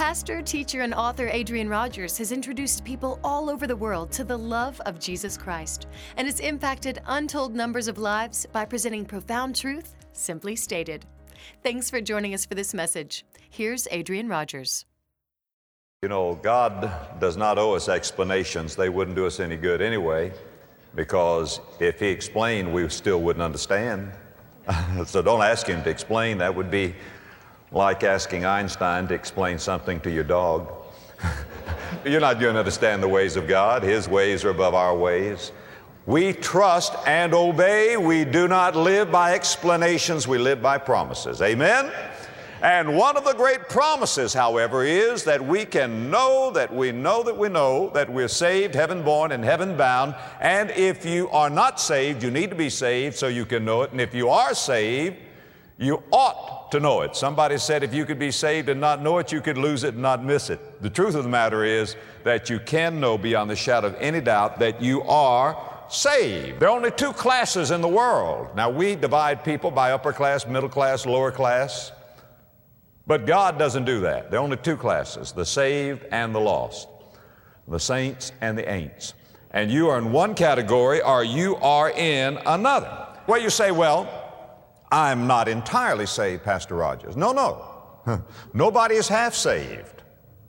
Pastor, teacher, and author Adrian Rogers has introduced people all over the world to the love of Jesus Christ and has impacted untold numbers of lives by presenting profound truth, simply stated. Thanks for joining us for this message. Here's Adrian Rogers. You know, God does not owe us explanations. They wouldn't do us any good anyway, because if He explained, we still wouldn't understand. So don't ask Him to explain. That would be like asking Einstein to explain something to your dog. You're not going to understand the ways of God. His ways are above our ways. We trust and obey. We do not live by explanations. We live by promises. Amen? And one of the great promises, however, is that we can know that we know that we know that we're saved, heaven-born, and heaven-bound. And if you are not saved, you need to be saved so you can know it. And if you are saved, you ought to know it. Somebody said if you could be saved and not know it, you could lose it and not miss it. The truth of the matter is that you can know beyond the shadow of any doubt that you are saved. There are only two classes in the world. Now, we divide people by upper class, middle class, lower class. But God doesn't do that. There are only two classes, the saved and the lost, the saints and the ain'ts. And you are in one category or you are in another. Well, you say, well, I'm not entirely saved, Pastor Rogers. No. Nobody is half saved.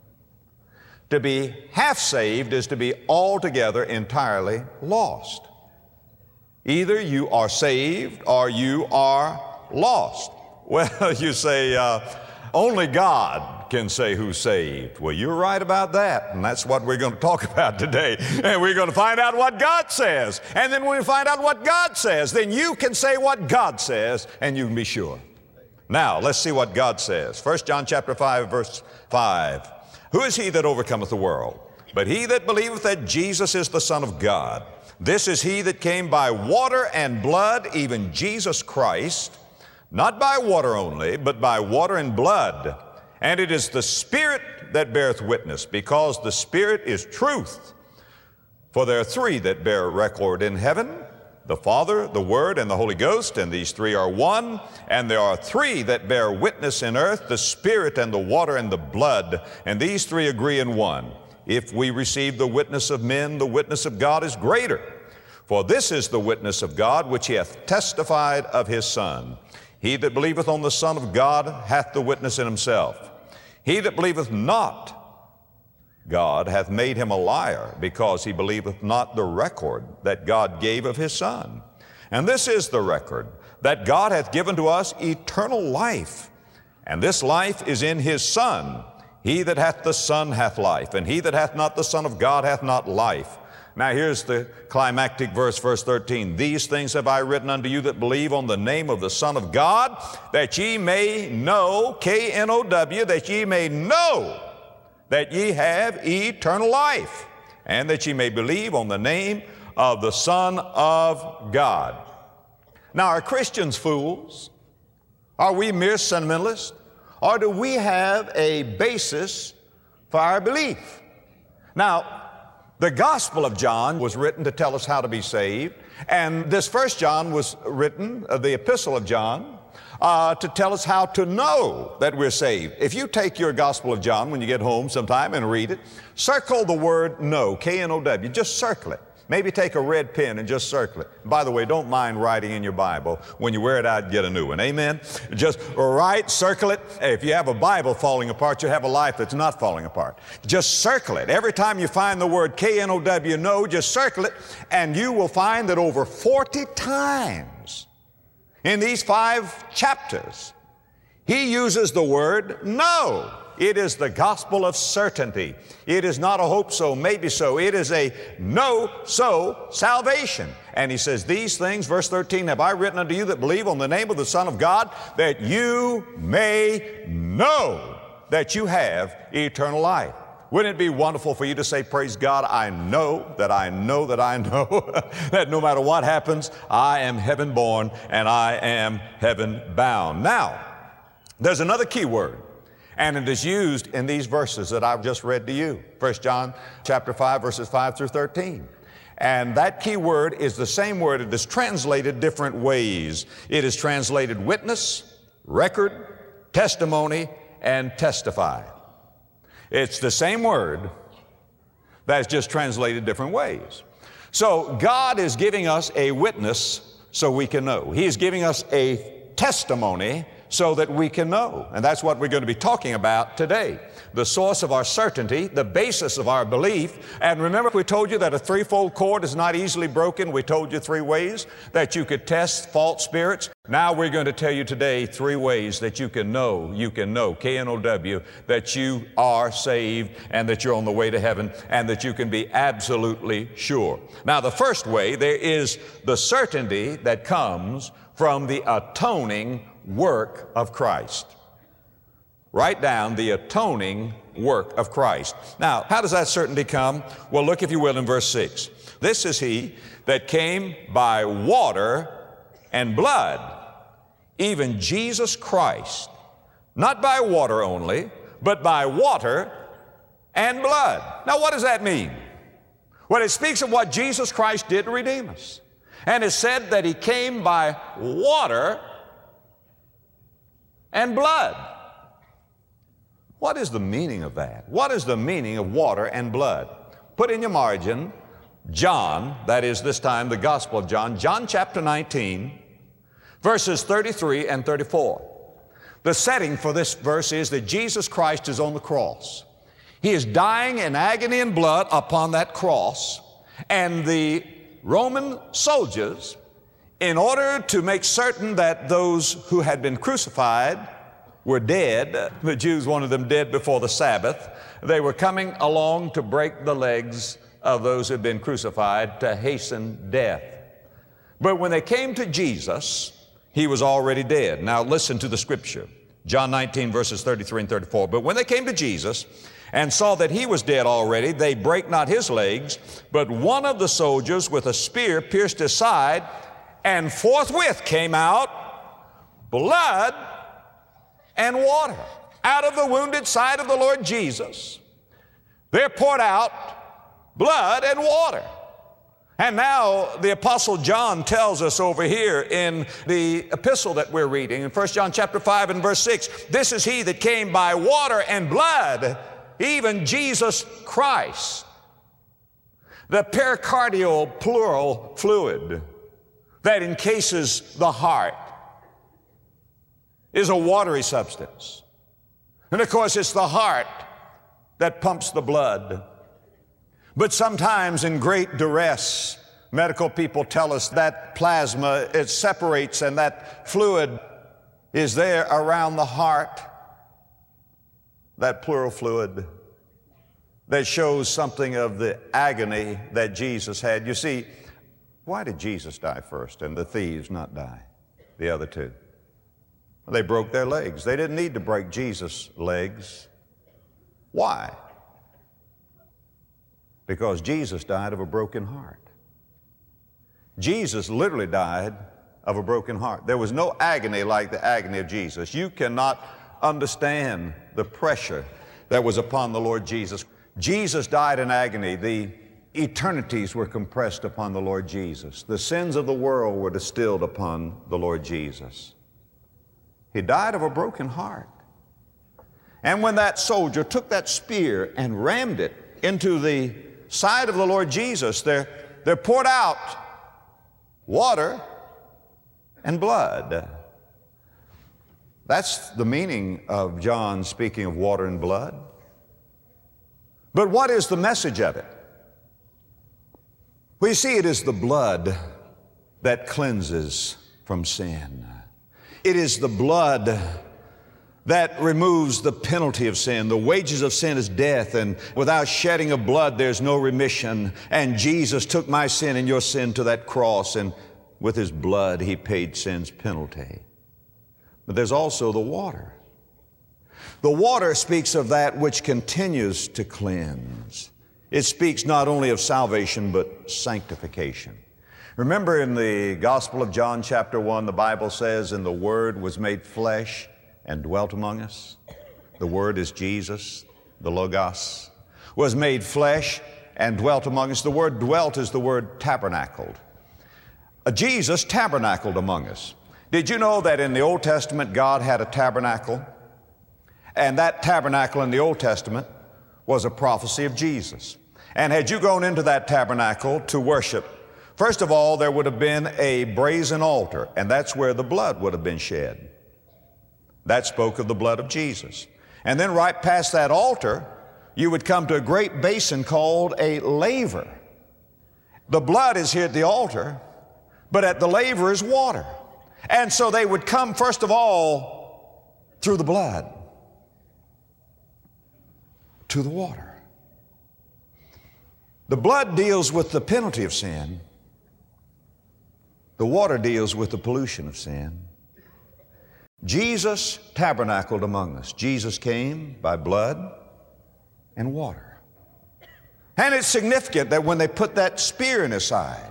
To be half saved is to be altogether entirely lost. Either you are saved or you are lost. Well, you say, only God can say who's saved. Well, you're right about that, and that's what we're going to talk about today. And we're going to find out what God says. And then when we find out what God says, then you can say what God says, and you can be sure. Now, let's see what God says. 1 John chapter 5, verse 5. Who is he that overcometh the world? But he that believeth that Jesus is the Son of God. This is he that came by water and blood, even Jesus Christ, not by water only, but by water and blood. And it is the Spirit that beareth witness, because the Spirit is truth. For there are three that bear record in heaven, the Father, the Word, and the Holy Ghost, and these three are one. And there are three that bear witness in earth, the Spirit and the water and the blood, and these three agree in one. If we receive the witness of men, the witness of God is greater. For this is the witness of God, which he hath testified of his Son. He that believeth on the Son of God hath the witness in himself. He that believeth not God hath made him a liar, because he believeth not the record that God gave of his Son. And this is the record, that God hath given to us eternal life, and this life is in his Son. He that hath the Son hath life, and he that hath not the Son of God hath not life. Now here's the climactic verse, verse 13. These things have I written unto you that believe on the name of the Son of God, that ye may know, K-N-O-W, that ye may know that ye have eternal life, and that ye may believe on the name of the Son of God. Now, are Christians fools? Are we mere sentimentalists? Or do we have a basis for our belief? Now, the Gospel of John was written to tell us how to be saved, and this 1 John was written, the Epistle of John, to tell us how to know that we're saved. If you take your Gospel of John when you get home sometime and read it, circle the word know, K-N-O-W, just circle it. Maybe take a red pen and just circle it. By the way, don't mind writing in your Bible. When you wear it out, get a new one. Amen? Just write, circle it. If you have a Bible falling apart, you have a life that's not falling apart. Just circle it. Every time you find the word K-N-O-W, know, just circle it, and you will find that over 40 times in these 5 chapters, he uses the word know. It is the gospel of certainty. It is not a hope so, maybe so. It is a know so salvation. And he says, these things, verse 13, have I written unto you that believe on the name of the Son of God, that you may know that you have eternal life. Wouldn't it be wonderful for you to say, praise God, I know that I know that I know that no matter what happens, I am heaven born and I am heaven bound. Now, there's another key word. And it is used in these verses that I've just read to you. 1 John chapter 5, verses 5 through 13. And that key word is the same word. It is translated different ways. It is translated witness, record, testimony, and testify. It's the same word that's just translated different ways. So God is giving us a witness so we can know. He is giving us a testimony so that we can know. And that's what we're going to be talking about today. The source of our certainty, the basis of our belief. And remember, we told you that a threefold cord is not easily broken. We told you 3 ways that you could test false spirits. Now we're going to tell you today 3 ways that you can know, K-N-O-W, that you are saved and that you're on the way to heaven and that you can be absolutely sure. Now the first way, there is the certainty that comes from the atoning work of Christ. Write down the atoning work of Christ. Now, how does that certainty come? Well, look, if you will, in verse 6. This is he that came by water and blood, even Jesus Christ, not by water only, but by water and blood. Now, what does that mean? Well, it speaks of what Jesus Christ did to redeem us. And it said that he came by water and blood. What is the meaning of that? What is the meaning of water and blood? Put in your margin, John, that is this time the Gospel of John, John chapter 19, verses 33 and 34. The setting for this verse is that Jesus Christ is on the cross. He is dying in agony and blood upon that cross, and the Roman soldiers, in order to make certain that those who had been crucified were dead, the Jews wanted them dead before the Sabbath, they were coming along to break the legs of those who had been crucified to hasten death. But when they came to Jesus, he was already dead. Now listen to the scripture, John 19 verses 33 and 34. But when they came to Jesus and saw that he was dead already, they brake not his legs, but one of the soldiers with a spear pierced his side, and forthwith came out blood and water. Out of the wounded side of the Lord Jesus, there poured out blood and water. And now the Apostle John tells us over here in the epistle that we're reading, in 1 John chapter 5 and verse 6, this is he that came by water and blood, even Jesus Christ. The pericardial pleural fluid that encases the heart is a watery substance. And of course, it's the heart that pumps the blood. But sometimes in great duress, medical people tell us that plasma, it separates and that fluid is there around the heart, that pleural fluid that shows something of the agony that Jesus had. You see, why did Jesus die first and the thieves not die, the other two? They broke their legs. They didn't need to break Jesus' legs. Why? Because Jesus died of a broken heart. Jesus literally died of a broken heart. There was no agony like the agony of Jesus. You cannot understand the pressure that was upon the Lord Jesus. Jesus died in agony. The eternities were compressed upon the Lord Jesus. The sins of the world were distilled upon the Lord Jesus. He died of a broken heart. And when that soldier took that spear and rammed it into the side of the Lord Jesus, there poured out water and blood. That's the meaning of John speaking of water and blood. But what is the message of it? We see it is the blood that cleanses from sin. It is the blood that removes the penalty of sin. The wages of sin is death, and without shedding of blood, there's no remission. And Jesus took my sin and your sin to that cross, and with his blood, he paid sin's penalty. But there's also the water. The water speaks of that which continues to cleanse. It speaks not only of salvation, but sanctification. Remember in the Gospel of John chapter 1, the Bible says, and the Word was made flesh and dwelt among us. The Word is Jesus, the Logos, was made flesh and dwelt among us. The word dwelt is the word tabernacled. Jesus tabernacled among us. Did you know that in the Old Testament God had a tabernacle? And that tabernacle in the Old Testament was a prophecy of Jesus. And had you gone into that tabernacle to worship, first of all, there would have been a brazen altar, and that's where the blood would have been shed. That spoke of the blood of Jesus. And then right past that altar, you would come to a great basin called a laver. The blood is here at the altar, but at the laver is water. And so they would come, first of all, through the blood to the water. The blood deals with the penalty of sin. The water deals with the pollution of sin. Jesus tabernacled among us. Jesus came by blood and water. And it's significant that when they put that spear in his side,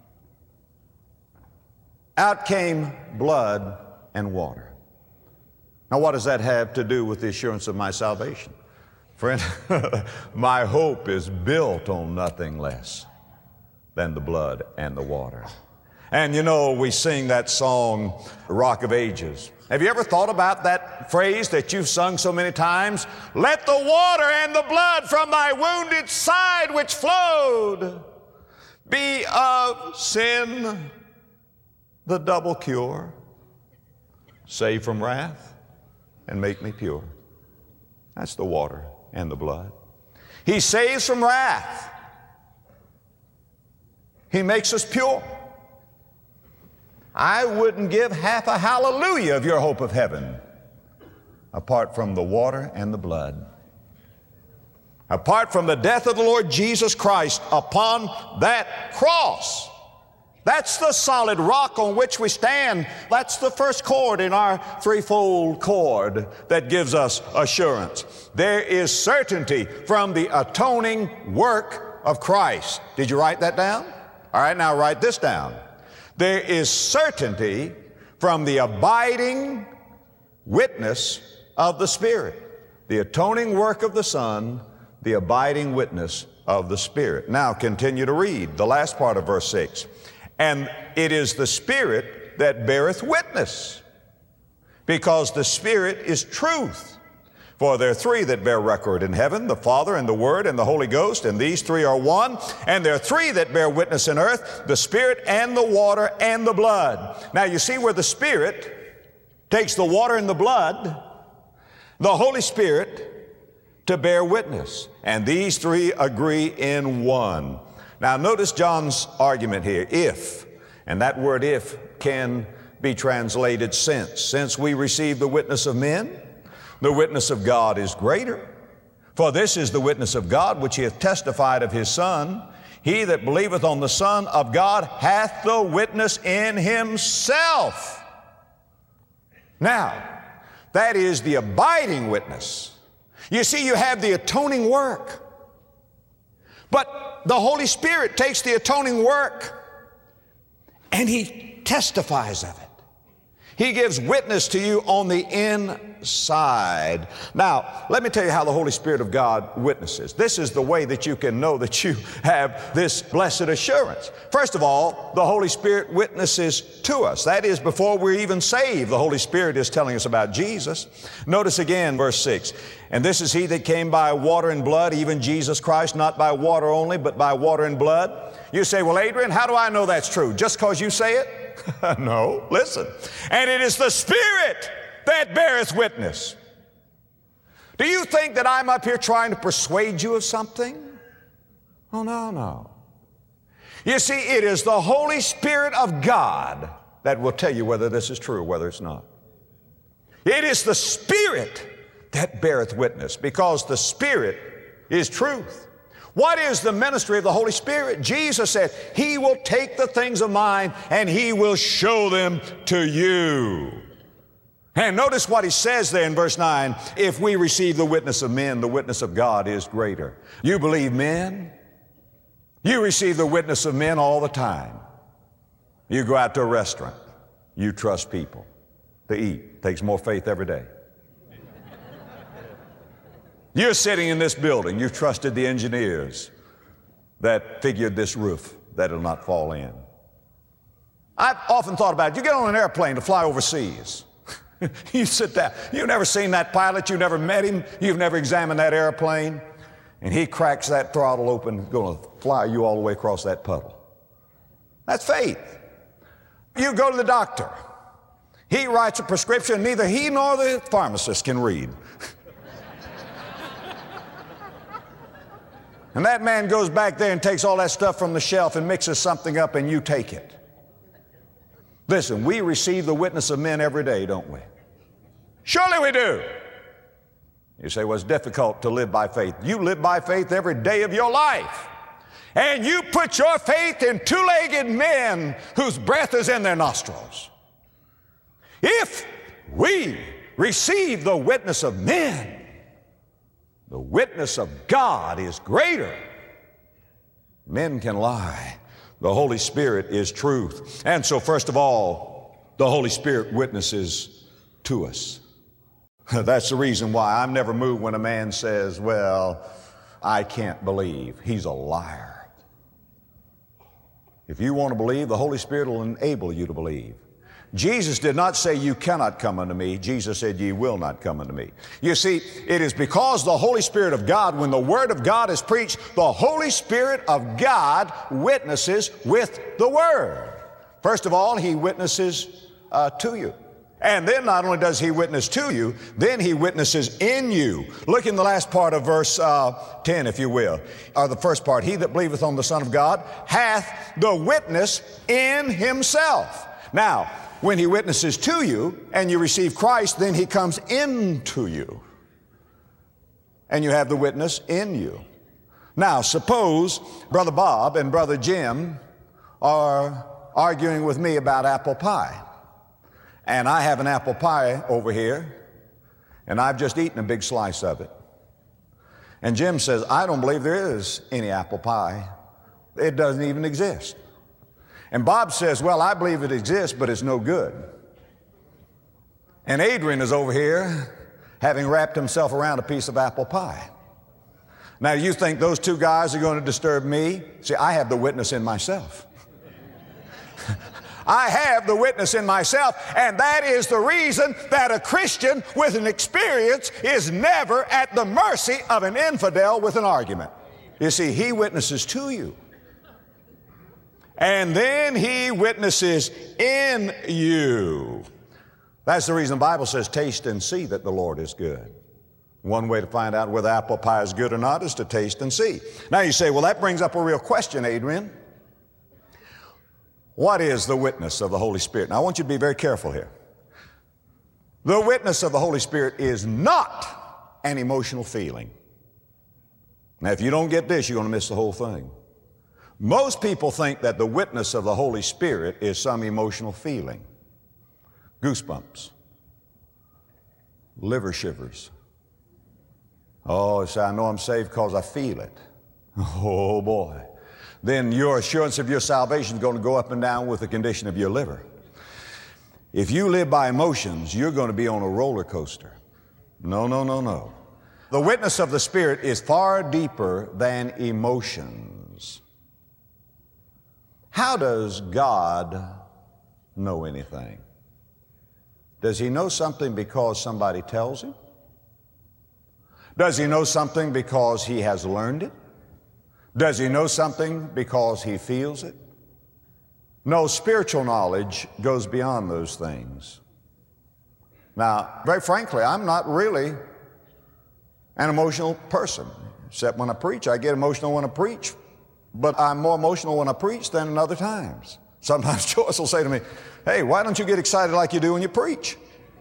out came blood and water. Now, what does that have to do with the assurance of my salvation? Friend, my hope is built on nothing less than the blood and the water. And you know, we sing that song, Rock of Ages. Have you ever thought about that phrase that you've sung so many times? Let the water and the blood from thy wounded side which flowed be of sin the double cure, save from wrath and make me pure. That's the water and the blood. He saves from wrath. He makes us pure. I wouldn't give half a hallelujah of your hope of heaven apart from the water and the blood. Apart from the death of the Lord Jesus Christ upon that cross. That's the solid rock on which we stand. That's the first chord in our threefold chord that gives us assurance. There is certainty from the atoning work of Christ. Did you write that down? All right, now write this down. There is certainty from the abiding witness of the Spirit. The atoning work of the Son, the abiding witness of the Spirit. Now continue to read the last part of verse 6. And it is the Spirit that beareth witness, because the Spirit is truth. For there are three that bear record in heaven, the Father and the Word and the Holy Ghost, and these three are one. And there are three that bear witness in earth, the Spirit and the water and the blood. Now you see where the Spirit takes the water and the blood, the Holy Spirit to bear witness. And these three agree in one. Now notice John's argument here, if, and that word if can be translated since. Since we receive the witness of men, the witness of God is greater. For this is the witness of God which he hath testified of his Son. He that believeth on the Son of God hath the witness in himself. Now, that is the abiding witness. You see, you have the atoning work. But the Holy Spirit takes the atoning work and he testifies of it. He gives witness to you on the inside. Now, let me tell you how the Holy Spirit of God witnesses. This is the way that you can know that you have this blessed assurance. First of all, the Holy Spirit witnesses to us. That is, before we're even saved, the Holy Spirit is telling us about Jesus. Notice again verse 6. And this is he that came by water and blood, even Jesus Christ, not by water only, but by water and blood. You say, well, Adrian, how do I know that's true? Just because you say it? No, listen. And it is the Spirit that beareth witness. Do you think that I'm up here trying to persuade you of something? Oh, no. You see, it is the Holy Spirit of God that will tell you whether this is true or whether it's not. It is the Spirit that beareth witness, because the Spirit is truth. What is the ministry of the Holy Spirit? Jesus said, he will take the things of mine and he will show them to you. And notice what he says there in verse 9. If we receive the witness of men, the witness of God is greater. You believe men? You receive the witness of men all the time. You go out to a restaurant. You trust people to eat. Takes more faith every day. You're sitting in this building. You've trusted the engineers that figured this roof that it'll not fall in. I've often thought about it. You get on an airplane to fly overseas. You sit down. You've never seen that pilot. You've never met him. You've never examined that airplane. and he cracks that throttle open, going to fly you all the way across that puddle. That's faith. You go to the doctor. He writes a prescription neither he nor the pharmacist can read. And that man goes back there and takes all that stuff from the shelf and mixes something up, and you take it. Listen, we receive the witness of men every day, don't we? Surely we do. You say, well, it's difficult to live by faith. You live by faith every day of your life. And you put your faith in two-legged men whose breath is in their nostrils. If we receive the witness of men, the witness of God is greater. Men can lie. The Holy Spirit is truth. And so, first of all, the Holy Spirit witnesses to us. That's the reason why I'm never moved when a man says, well, I can't believe. He's a liar. If you want to believe, the Holy Spirit will enable you to believe. Jesus did not say, you cannot come unto me. Jesus said, ye will not come unto me. You see, it is because the Holy Spirit of God, when the Word of God is preached, the Holy Spirit of God witnesses with the Word. First of all, He witnesses to you. And then not only does He witness to you, then He witnesses in you. Look in the last part of verse 10, if you will, or the first part. He that believeth on the Son of God hath the witness in himself. Now, when He witnesses to you and you receive Christ, then He comes into you. And you have the witness in you. Now, suppose Brother Bob and Brother Jim are arguing with me about apple pie. And I have an apple pie over here, and I've just eaten a big slice of it. And Jim says, I don't believe there is any apple pie. It doesn't even exist. And Bob says, well, I believe it exists, but it's no good. And Adrian is over here having wrapped himself around a piece of apple pie. Now, you think those two guys are going to disturb me? See, I have the witness in myself. I have the witness in myself, and that is the reason that a Christian with an experience is never at the mercy of an infidel with an argument. You see, he witnesses to you. And then He witnesses in you. That's the reason the Bible says, taste and see that the Lord is good. One way to find out whether apple pie is good or not is to taste and see. Now you say, well, that brings up a real question, Adrian. What is the witness of the Holy Spirit? Now I want you to be very careful here. The witness of the Holy Spirit is not an emotional feeling. Now if you don't get this, you're going to miss the whole thing. Most people think that the witness of the Holy Spirit is some emotional feeling. Goosebumps. Liver shivers. Oh, say, I know I'm saved because I feel it. Oh boy. Then your assurance of your salvation is going to go up and down with the condition of your liver. If you live by emotions, you're going to be on a roller coaster. No, no, no, no. The witness of the Spirit is far deeper than emotions. How does God know anything? Does He know something because somebody tells Him? Does He know something because He has learned it? Does He know something because He feels it? No, spiritual knowledge goes beyond those things. Now, very frankly, I'm not really an emotional person, except when I preach. I get emotional when I preach, but I'm more emotional when I preach than in other times. Sometimes Joyce will say to me, hey, why don't you get excited like you do when you preach?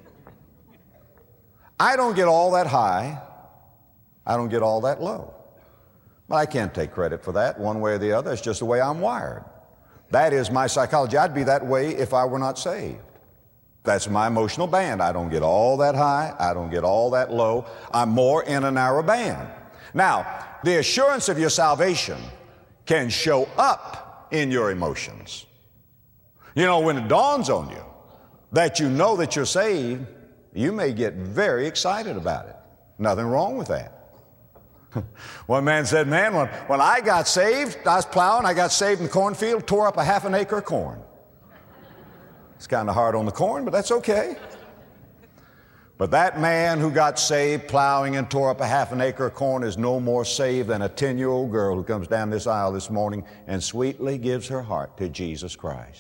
I don't get all that high. I don't get all that low. But I can't take credit for that one way or the other. It's just the way I'm wired. That is my psychology. I'd be that way if I were not saved. That's my emotional band. I don't get all that high. I don't get all that low. I'm more in a narrow band. Now, the assurance of your salvation can show up in your emotions. You know, when it dawns on you that you know that you're saved, you may get very excited about it. Nothing wrong with that. One man said, man, when I got saved, I was plowing, I got saved in the cornfield, tore up a half an acre of corn. It's kind of hard on the corn, but that's okay. But that man who got saved plowing and tore up a half an acre of corn is no more saved than a 10-year-old girl who comes down this aisle this morning and sweetly gives her heart to Jesus Christ.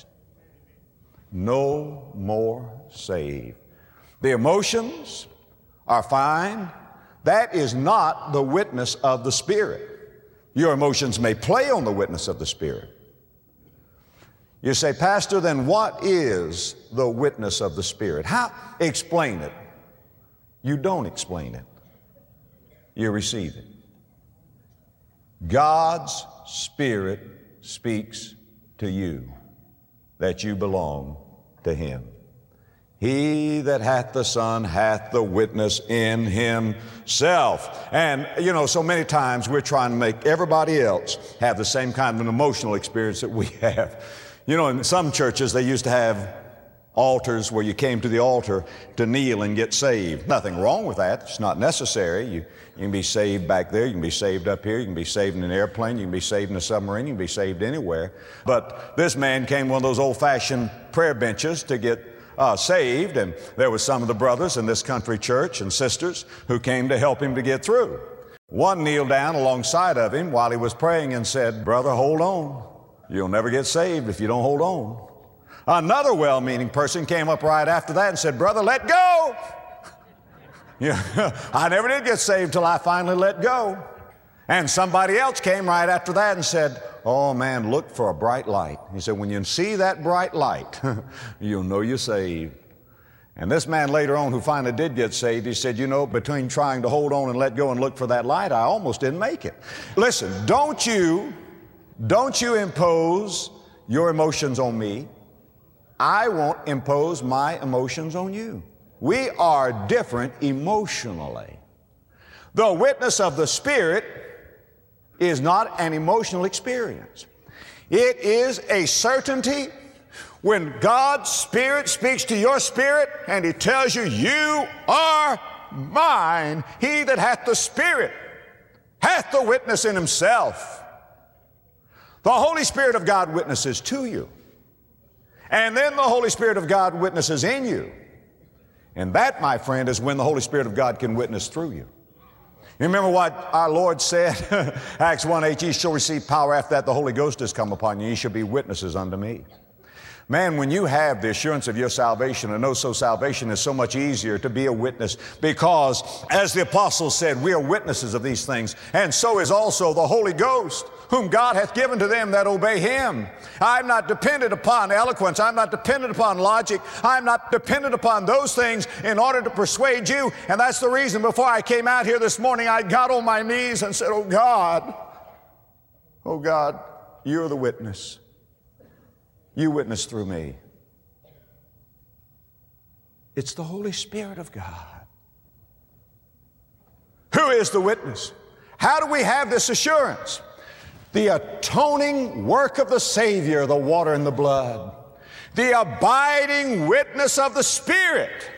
No more saved. The emotions are fine. That is not the witness of the Spirit. Your emotions may play on the witness of the Spirit. You say, Pastor, then what is the witness of the Spirit? How? Explain it. You don't explain it. You receive it. God's Spirit speaks to you that you belong to Him. He that hath the Son hath the witness in himself. And, you know, so many times we're trying to make everybody else have the same kind of an emotional experience that we have. You know, in some churches they used to have altars where you came to the altar to kneel and get saved. Nothing wrong with that. It's not necessary. You can be saved back there. You can be saved up here. You can be saved in an airplane. You can be saved in a submarine. You can be saved anywhere. But this man came to one of those old-fashioned prayer benches to get saved, and there were some of the brothers in this country church and sisters who came to help him to get through. One kneeled down alongside of him while he was praying and said, "Brother, hold on. You'll never get saved if you don't hold on." Another well-meaning person came up right after that and said, "Brother, let go." Yeah, I never did get saved till I finally let go. And somebody else came right after that and said, "Oh man, look for a bright light." He said, "When you see that bright light, you'll know you're saved." And this man later on who finally did get saved, he said, "You know, between trying to hold on and let go and look for that light, I almost didn't make it." Listen, don't you impose your emotions on me. I won't impose my emotions on you. We are different emotionally. The witness of the Spirit is not an emotional experience. It is a certainty. When God's Spirit speaks to your spirit and He tells you, "You are mine," he that hath the Spirit hath the witness in himself. The Holy Spirit of God witnesses to you. And then the Holy Spirit of God witnesses in you. And that, my friend, is when the Holy Spirit of God can witness through you. You remember what our Lord said? Acts 1:8, "Ye shall receive power after that the Holy Ghost has come upon you. Ye shall be witnesses unto me." Man, when you have the assurance of your salvation and know so salvation is so much easier to be a witness, because, as the apostles said, we are witnesses of these things, and so is also the Holy Ghost, whom God hath given to them that obey Him. I'm not dependent upon eloquence. I'm not dependent upon logic. I'm not dependent upon those things in order to persuade you. And that's the reason before I came out here this morning, I got on my knees and said, oh God, you're the witness. You witness through me. It's the Holy Spirit of God. Who is the witness? How do we have this assurance? The atoning work of the Savior, the water and the blood. The abiding witness of the Spirit.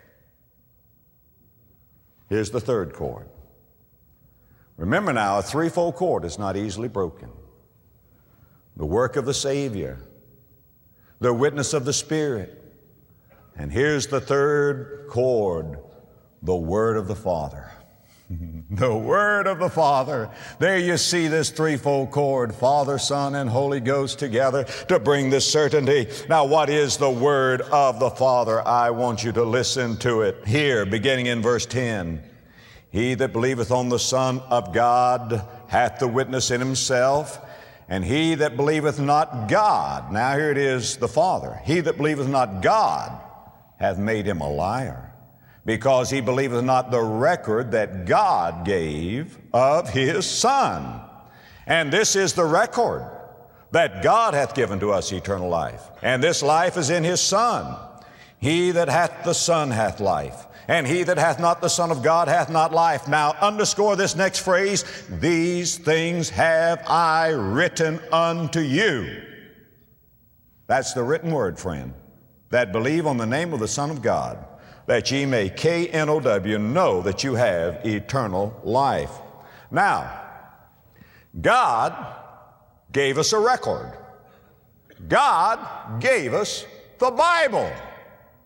Here's the third cord. Remember now, a threefold cord is not easily broken. The work of the Savior, the witness of the Spirit, and here's the third cord, the Word of the Father. The Word of the Father. There you see this threefold cord, Father, Son, and Holy Ghost together to bring this certainty. Now, what is the Word of the Father? I want you to listen to it here, beginning in verse 10. He that believeth on the Son of God hath the witness in himself, and he that believeth not God, now here it is, the Father, he that believeth not God hath made him a liar, because he believeth not the record that God gave of his Son. And this is the record, that God hath given to us eternal life, and this life is in his Son. He that hath the Son hath life, and he that hath not the Son of God hath not life. Now underscore this next phrase, these things have I written unto you. That's the written word, friend, that believe on the name of the Son of God, that ye may, K-N-O-W, know that you have eternal life. Now, God gave us a record. God gave us the Bible.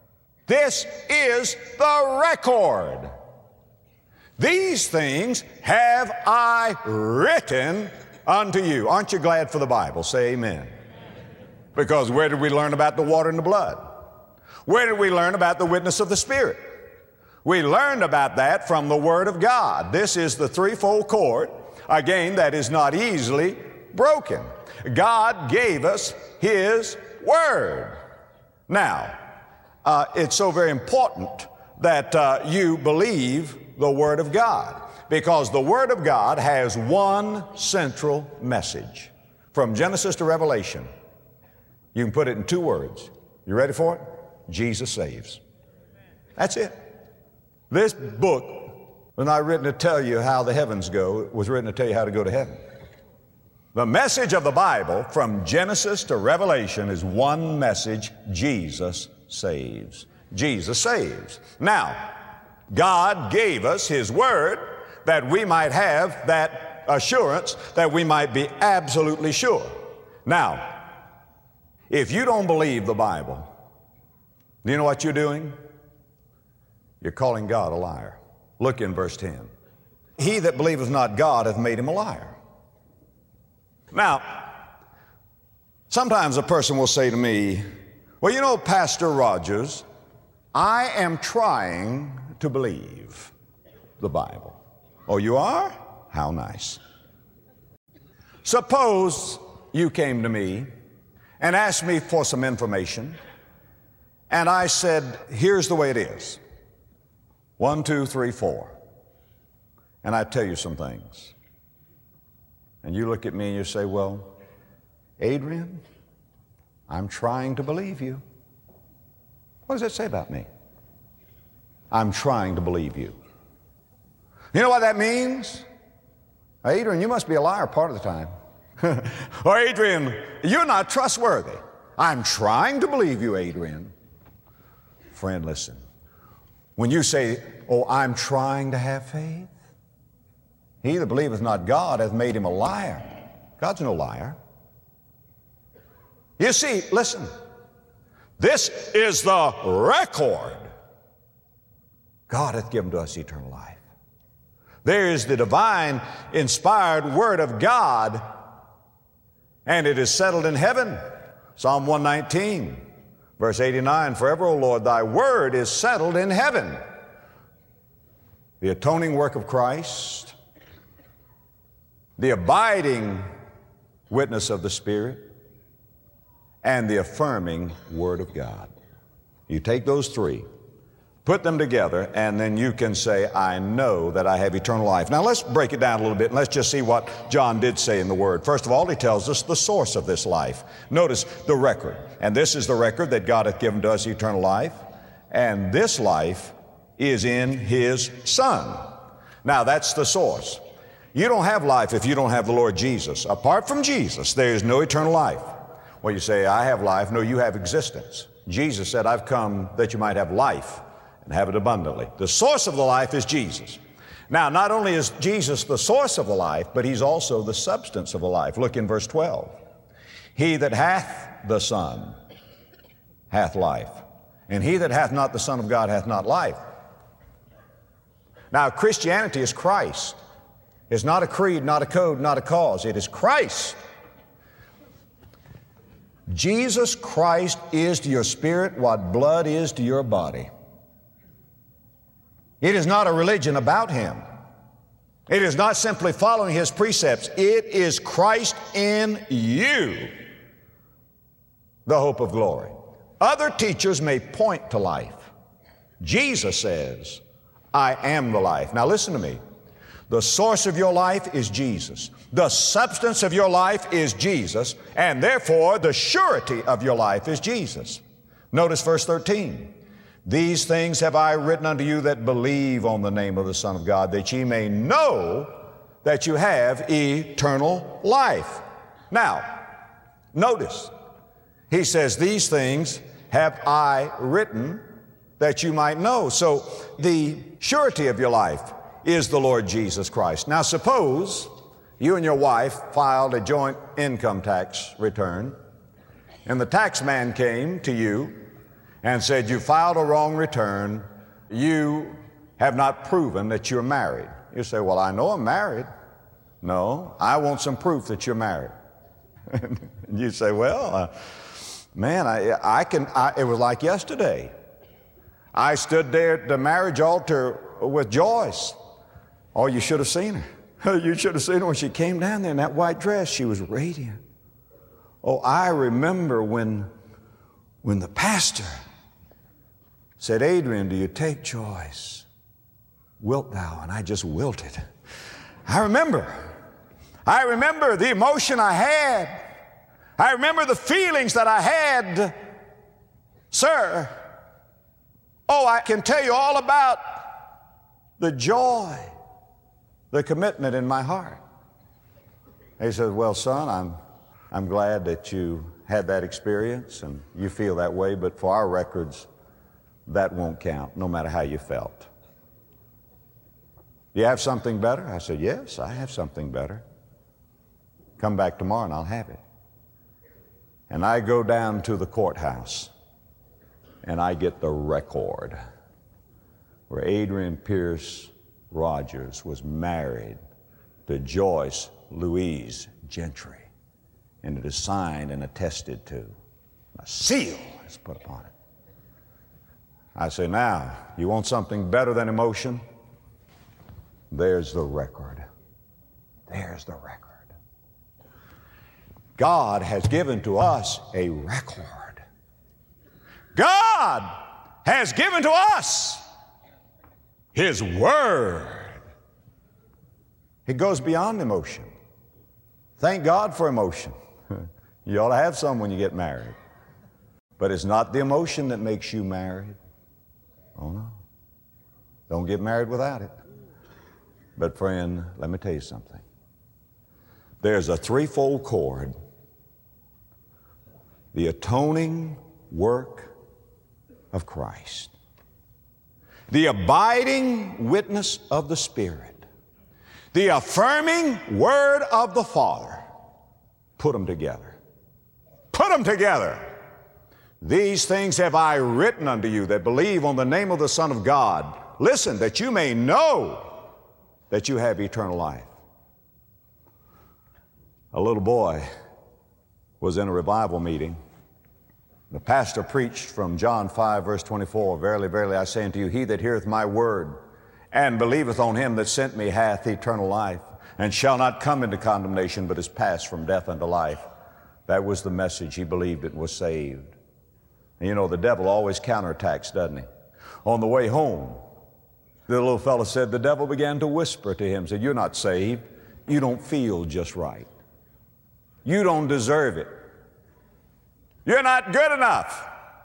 This is the record. These things have I written unto you. Aren't you glad for the Bible? Say amen. Because where did we learn about the water and the blood? Where did we learn about the witness of the Spirit? We learned about that from the Word of God. This is the threefold cord, again, that is not easily broken. God gave us His Word. Now, it's so very important that you believe the Word of God, because the Word of God has one central message. From Genesis to Revelation, you can put it in two words. You ready for it? Jesus saves. That's it. This book was not written to tell you how the heavens go. It was written to tell you how to go to heaven. The message of the Bible from Genesis to Revelation is one message: Jesus saves. Jesus saves. Now, God gave us His Word that we might have that assurance, that we might be absolutely sure. Now, if you don't believe the Bible, do you know what you're doing? You're calling God a liar. Look in verse 10. He that believeth not God hath made him a liar. Now, sometimes a person will say to me, well, you know, Pastor Rogers, I am trying to believe the Bible. Oh, you are? How nice. Suppose you came to me and asked me for some information, and I said, here's the way it is. 1, 2, 3, 4. And I tell you some things. And you look at me and you say, well, Adrian, I'm trying to believe you. What does that say about me? I'm trying to believe you. You know what that means? Adrian, you must be a liar part of the time. Or Adrian, you're not trustworthy. I'm trying to believe you, Adrian. Friend, listen. When you say, oh, I'm trying to have faith, he that believeth not God hath made him a liar. God's no liar. You see, listen, this is the record. God hath given to us eternal life. There is the divine, inspired Word of God, and it is settled in heaven. Psalm 119, verse 89, forever, O Lord, thy word is settled in heaven. The atoning work of Christ, the abiding witness of the Spirit, and the affirming Word of God. You take those three, put them together, and then you can say, I know that I have eternal life. Now let's break it down a little bit, and let's just see what John did say in the Word. First of all, he tells us the source of this life. Notice the record. And this is the record that God hath given to us eternal life. And this life is in His Son. Now that's the source. You don't have life if you don't have the Lord Jesus. Apart from Jesus, there is no eternal life. Well, you say, I have life. No, you have existence. Jesus said, I've come that you might have life and have it abundantly. The source of the life is Jesus. Now, not only is Jesus the source of the life, but He's also the substance of the life. Look in verse 12. He that hath the Son hath life, and he that hath not the Son of God hath not life. Now, Christianity is Christ. It's not a creed, not a code, not a cause. It is Christ. Jesus Christ is to your spirit what blood is to your body. It is not a religion about Him. It is not simply following His precepts. It is Christ in you, the hope of glory. Other teachers may point to life. Jesus says, I am the life. Now listen to me. The source of your life is Jesus. The substance of your life is Jesus, and therefore the surety of your life is Jesus. Notice verse 13. These things have I written unto you that believe on the name of the Son of God, that ye may know that you have eternal life. Now, notice, he says, these things have I written that you might know. So the surety of your life is the Lord Jesus Christ. Now suppose you and your wife filed a joint income tax return, and the tax man came to you and said, you filed a wrong return, you have not proven that you're married. You say, well, I know I'm married. No, I want some proof that you're married. And you say, well, man, it was like yesterday. I stood there at the marriage altar with Joyce. Oh, you should have seen her. You should have seen her when she came down there in that white dress. She was radiant. Oh, I remember when the pastor said, Adrian, do you take Joyce? Wilt thou? And I just wilted. I remember the emotion I had. I remember the feelings that I had. Sir, oh, I can tell you all about the joy, the commitment in my heart. He says, well, son, I'm glad that you had that experience and you feel that way, but for our records, that won't count, no matter how you felt. Do you have something better? I said, yes, I have something better. Come back tomorrow and I'll have it. And I go down to the courthouse and I get the record where Adrian Pierce Rogers was married to Joyce Louise Gentry. And it is signed and attested to. A seal is put upon it. I say, now, you want something better than emotion? There's the record. There's the record. God has given to us a record. God has given to us His Word. It goes beyond emotion. Thank God for emotion. You ought to have some when you get married. But it's not the emotion that makes you married. Oh, no. Don't get married without it. But friend, let me tell you something. There's a threefold cord. The atoning work of Christ. The abiding witness of the Spirit. The affirming word of the Father. Put them together. Put them together. These things have I written unto you that believe on the name of the Son of God. Listen, that you may know that you have eternal life. A little boy was in a revival meeting. The pastor preached from John 5, verse 24, Verily, verily, I say unto you, he that heareth my word and believeth on him that sent me hath eternal life, and shall not come into condemnation, but is passed from death unto life. That was the message. He believed it and was saved. And you know, the devil always counterattacks, doesn't he? On the way home, the little fellow said, the devil began to whisper to him, said, you're not saved. You don't feel just right. You don't deserve it. You're not good enough.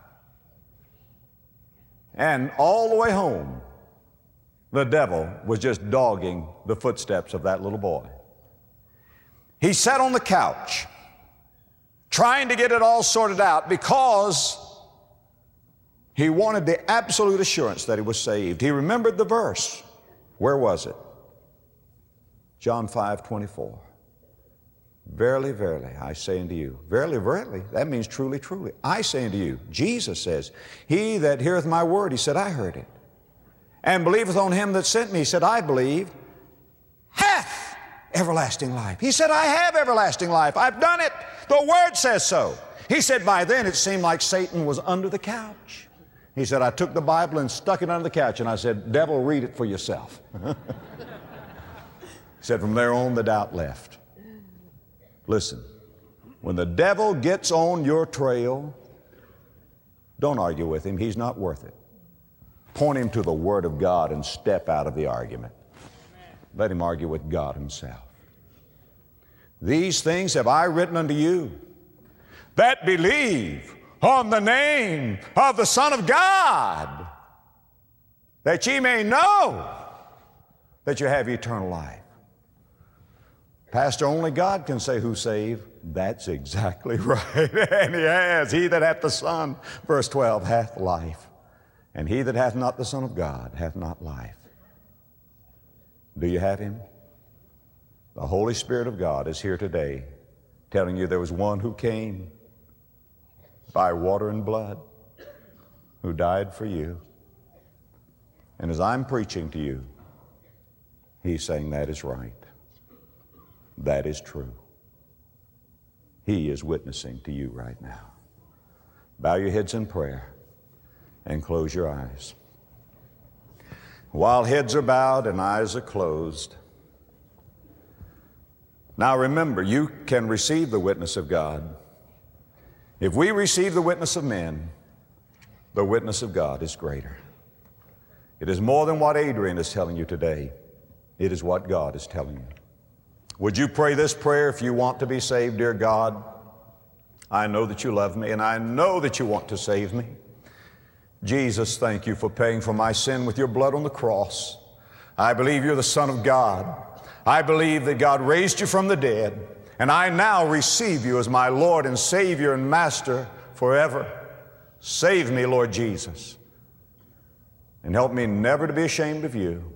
And all the way home, the devil was just dogging the footsteps of that little boy. He sat on the couch, trying to get it all sorted out because he wanted the absolute assurance that he was saved. He remembered the verse. Where was it? John 5:24. Verily, verily, I say unto you. Verily, verily, that means truly, truly. I say unto you, Jesus says, he that heareth my word, he said, I heard it. And believeth on him that sent me, he said, I believed, hath everlasting life. He said, I have everlasting life. I've done it. The word says so. He said, by then it seemed like Satan was under the couch. He said, I took the Bible and stuck it under the couch, and I said, devil, read it for yourself. He said, from there on, the doubt left. Listen, when the devil gets on your trail, don't argue with him. He's not worth it. Point him to the Word of God and step out of the argument. Let him argue with God himself. These things have I written unto you that believe on the name of the Son of God, that ye may know that you have eternal life. Pastor, only God can say who's saved. That's exactly right. And he has. He that hath the Son, verse 12, hath life. And he that hath not the Son of God hath not life. Do you have him? The Holy Spirit of God is here today telling you there was one who came by water and blood. who died for you. And as I'm preaching to you, He's saying that is right. That is true. He is witnessing to you right now. Bow your heads in prayer and close your eyes. While heads are bowed and eyes are closed, now remember, you can receive the witness of God. If we receive the witness of men, the witness of God is greater. It is more than what Adrian is telling you today. It is what God is telling you. Would you pray this prayer if you want to be saved? Dear God, I know that you love me, and I know that you want to save me. Jesus, thank you for paying for my sin with your blood on the cross. I believe you're the Son of God. I believe that God raised you from the dead, and I now receive you as my Lord and Savior and Master forever. Save me, Lord Jesus, and help me never to be ashamed of you.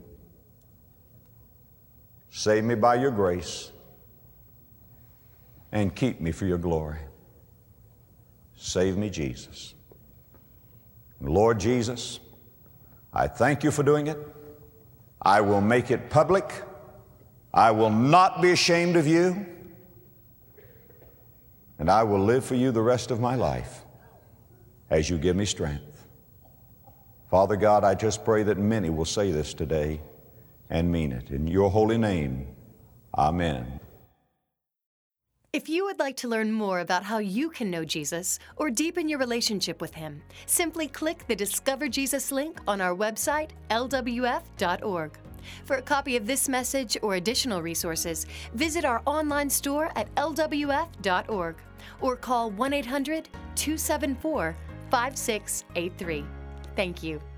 Save me by your grace and keep me for your glory. Save me, Jesus. Lord Jesus, I thank you for doing it. I will make it public. I will not be ashamed of you. And I will live for you the rest of my life as you give me strength. Father God, I just pray that many will say this today and mean it. In your holy name, amen. If you would like to learn more about how you can know Jesus or deepen your relationship with Him, simply click the Discover Jesus link on our website, lwf.org. For a copy of this message or additional resources, visit our online store at lwf.org or call 1-800-274-5683. Thank you.